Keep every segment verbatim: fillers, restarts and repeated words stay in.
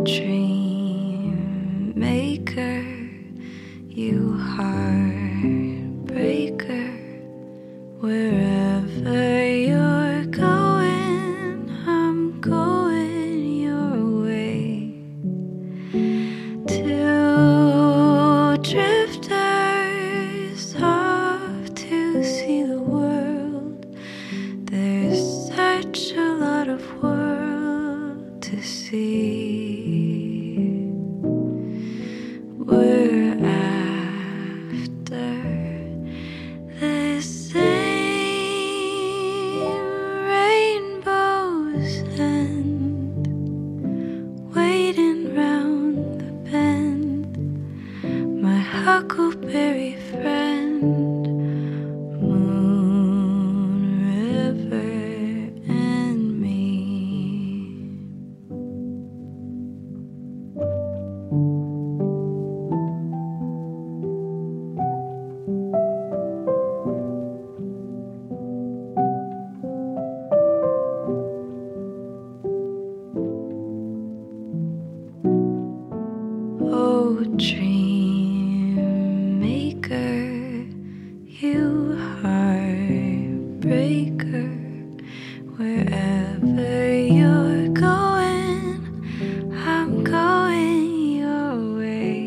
dream maker, you heartbreaker, wherever you're going, I'm going your way. Two drifters off to see the world. There's such a lot of world to see. We're after the same rainbows and waiting round the bend. My huckleberry friend, moon, river, and me. Oh, dream maker, you heartbreaker, wherever you're going, I'm going your way.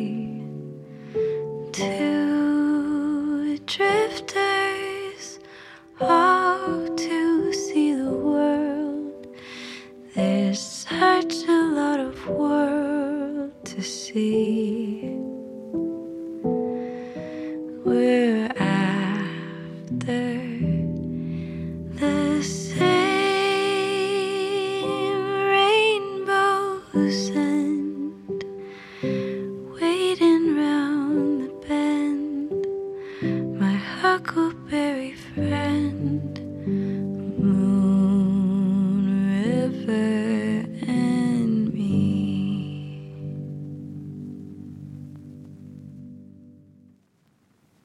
Two drifters off to see the world. There's such a lot of world to see. We're after the same rainbows and waiting round the bend. My huckleberry